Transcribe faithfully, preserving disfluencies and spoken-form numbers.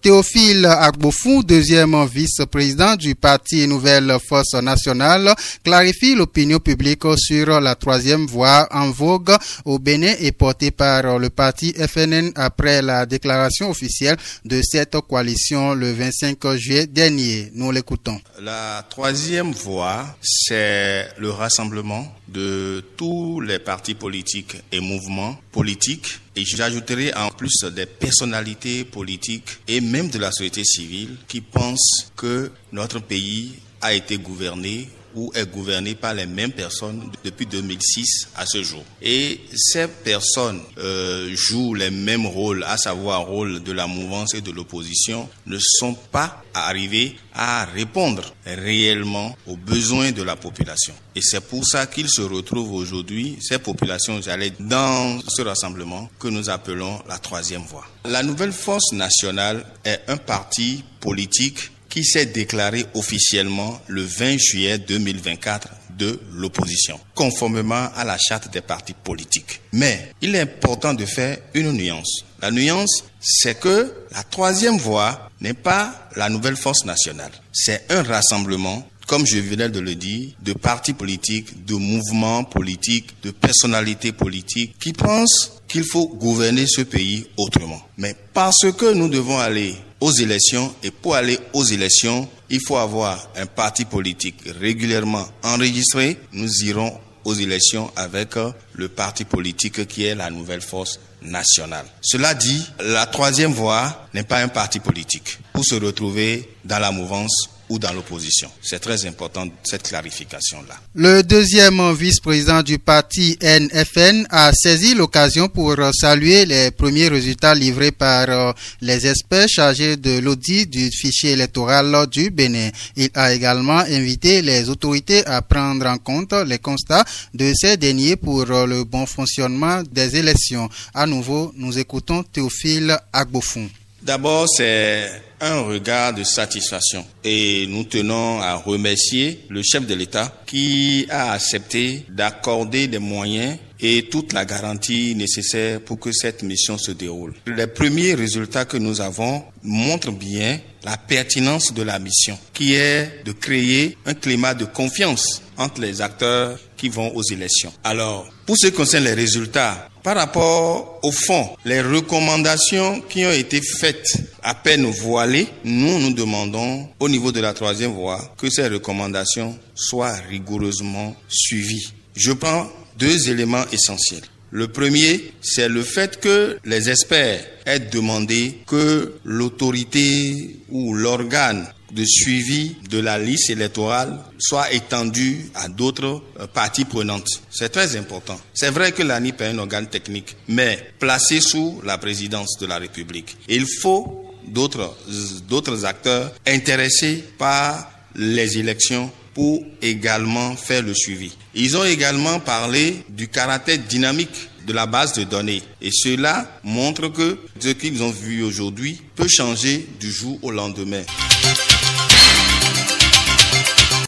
Théophile Agbofou, deuxième vice-président du parti Nouvelle Force Nationale, clarifie l'opinion publique sur la troisième voie en vogue au Bénin et portée par le parti F N N après la déclaration officielle de cette coalition le vingt-cinq juillet dernier. Nous l'écoutons. La troisième voie, c'est le rassemblement de tous les partis politiques et mouvements politiques. Et j'ajouterai en plus des personnalités politiques et même de la société civile qui pensent que notre pays a été gouverné ou est gouverné par les mêmes personnes depuis deux mille six à ce jour. Et ces personnes euh, jouent les mêmes rôles, à savoir le rôle de la mouvance et de l'opposition, ne sont pas arrivés à répondre réellement aux besoins de la population. Et c'est pour ça qu'ils se retrouvent aujourd'hui, ces populations, j'allais dans ce rassemblement que nous appelons la troisième voie. La Nouvelle Force Nationale est un parti politique qui s'est déclaré officiellement le vingt juillet deux mille vingt-quatre de l'opposition, conformément à la charte des partis politiques. Mais il est important de faire une nuance. La nuance, c'est que la troisième voie n'est pas la Nouvelle Force Nationale. C'est un rassemblement, comme je venais de le dire, de partis politiques, de mouvements politiques, de personnalités politiques qui pensent qu'il faut gouverner ce pays autrement. Mais parce que nous devons aller aux élections, et pour aller aux élections, il faut avoir un parti politique régulièrement enregistré. Nous irons aux élections avec le parti politique qui est la Nouvelle Force Nationale. Cela dit, la troisième voie n'est pas un parti politique pour se retrouver dans la mouvance ou dans l'opposition. C'est très important, cette clarification-là. Le deuxième vice-président du parti N F N a saisi l'occasion pour saluer les premiers résultats livrés par les experts chargés de l'audit du fichier électoral du Bénin. Il a également invité les autorités à prendre en compte les constats de ces derniers pour le bon fonctionnement des élections. À nouveau, nous écoutons Théophile Agbofou. D'abord, c'est un regard de satisfaction et nous tenons à remercier le chef de l'État qui a accepté d'accorder des moyens et toute la garantie nécessaire pour que cette mission se déroule. Les premiers résultats que nous avons montrent bien la pertinence de la mission, qui est de créer un climat de confiance entre les acteurs qui vont aux élections. Alors, pour ce qui concerne les résultats, par rapport au fond, les recommandations qui ont été faites à peine voilées, nous nous demandons au niveau de la troisième voie que ces recommandations soient rigoureusement suivies. Je prends deux éléments essentiels. Le premier, c'est le fait que les experts aient demandé que l'autorité ou l'organe de suivi de la liste électorale soit étendu à d'autres parties prenantes. C'est très important. C'est vrai que l'A N I P est un organe technique, mais placé sous la présidence de la République. Il faut d'autres, d'autres acteurs intéressés par les élections pour également faire le suivi. Ils ont également parlé du caractère dynamique de la base de données. Et cela montre que ce qu'ils ont vu aujourd'hui peut changer du jour au lendemain.